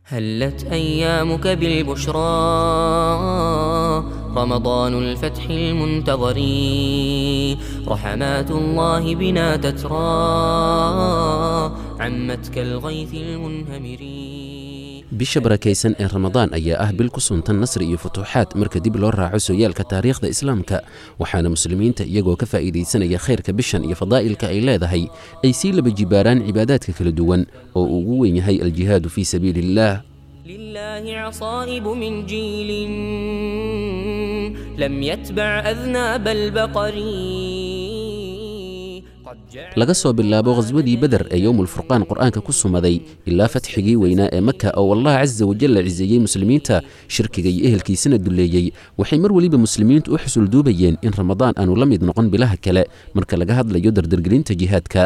هلت أيامك بالبشرى رمضان الفتح المنتظر رحمات الله بنا تترى عمت كالغيث المنهمر. bisha barakaysan ee ramadaan ayaa ah bil ku suntan nasri iyo futuuxaad marka dib loo raaco sooyaalka taariikhda islaamka, waxaana muslimiinta iyagoo ka faa'iidaysanaya khayrka bishan iyo fadaa'ilka ay leedahay ay sii laba jibaaraan cibaadaadka kala duwan oo ugu weyn yahay aljihaadu fii sabiilillaah. لله عصائب من جيل لم يتبع أذناب البقر. laga soo bilaabo qaswadii badar ee yowmulfurqaan qur'aanka ku sumaday ilaa fatxigii weynaa ee maka oo allah casa wajalla ciseeyey muslimiinta, shirkiga iyo ehelkiisana duleeyey, waxay mar weliba muslimiintu u xusulduubayeen in ramadaan aanu la mid noqon bilaha kale marka laga hadlayo dardargelinta jihaadka.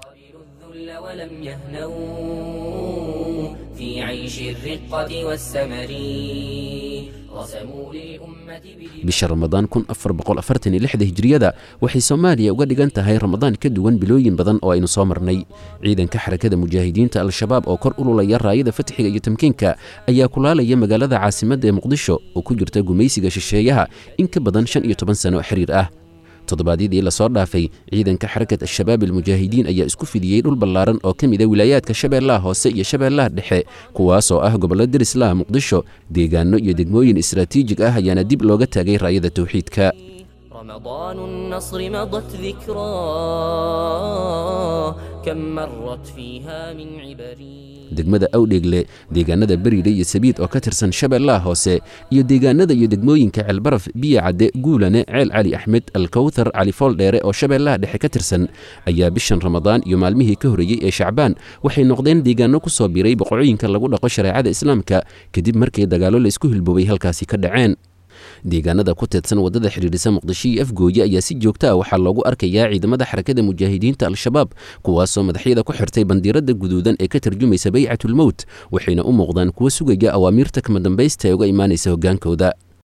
bisha ramadaan 1446 hijriyada waxay soomaaliya uga dhigan tahay ramadaan ka duwan bilooyin badan oo aynu soo marnay. ciidanka xarakada mujaahidiinta al-shabaab oo kor ululaya raayada fatxiga iyo tamkiinka ayaa kulaalaya magaalada caasimadda ee muqdisho oo ku jirta gumaysiga shisheeyaha in ka badan 15 sano xiriir ah. toddobaadyadii lasoo dhaafay ciidanka xarakat al-shabaab almujaahidiin ayaa isku fidiyey dhul ballaaran oo ka mida wilaayaadka shabeellaha hoose iyo shabeellaha dhexe, kuwaasoo ah gobollo derislaha muqdisho. deegaano iyo degmooyin istaraatiijig ah ayaana dib looga taagay raayada tawxiidka. رمضان النصر مضت ذكرى كم مرت فيها من عبري. degmada awdheegle, deegaanada beriile iyo sabiid oo ka tirsan shabeellaha hoose, iyo deegaanada iyo degmooyinka ceelbaraf, biyo cadde, guulane, ceel cali axmed, alkawthar, cali fooldheere oo shabeellaha dhexe ka tirsan ayaa bishan ramadaan iyo maalmihii ka horreeyey ee shacbaan waxay noqdeen deegaano ku soo biiray boqorooyinka lagu dhaqo shareecada islaamka kadib markii dagaallo la isku hilboobay halkaasi ka dhaceen. deegaanada ku teedsan waddada xidhiidhisa muqdisho iyo afgooye ayaa si joogta ah waxaa loogu arkayaa ciidamada xarakada mujaahidiinta al-shabaab, kuwaasoo madaxyada ku xirtay bandiiradda guduudan ee ka tarjumaysa baycatulmowt, waxayna u muuqdaan kuwa sugaya awaamiirta kama dambaysta ee uga imaanaysa hoggaankooda.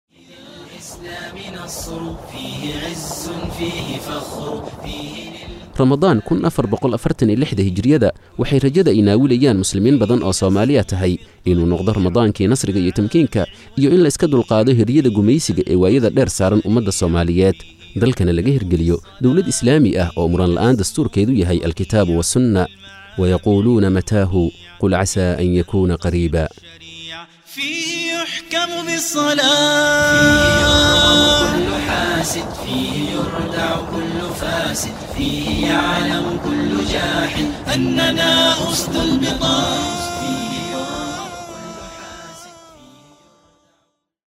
ramadaan 1446 hijriyada waxay rajada ay naawilayaan muslimiin badan oo soomaaliya tahay inuu noqdo ramadaankii nasriga iyo tamkiinka, iyo in la iska dulqaado hiryada gumaysiga ee waayada dheer saaran ummadda soomaaliyeed, dalkana laga hirgeliyo dowlad islaami ah oo muran la'aan dastuurkeedu yahay alkitaabu wasunna. wayaquuluuna mataahu qul casaa an yakuuna qariiba. فيه يحكم بالصلاة، فيه يرغب كل حاسد، فيه يردع كل فاسد، فيه يعلم كل جاحد أننا أسد البطان.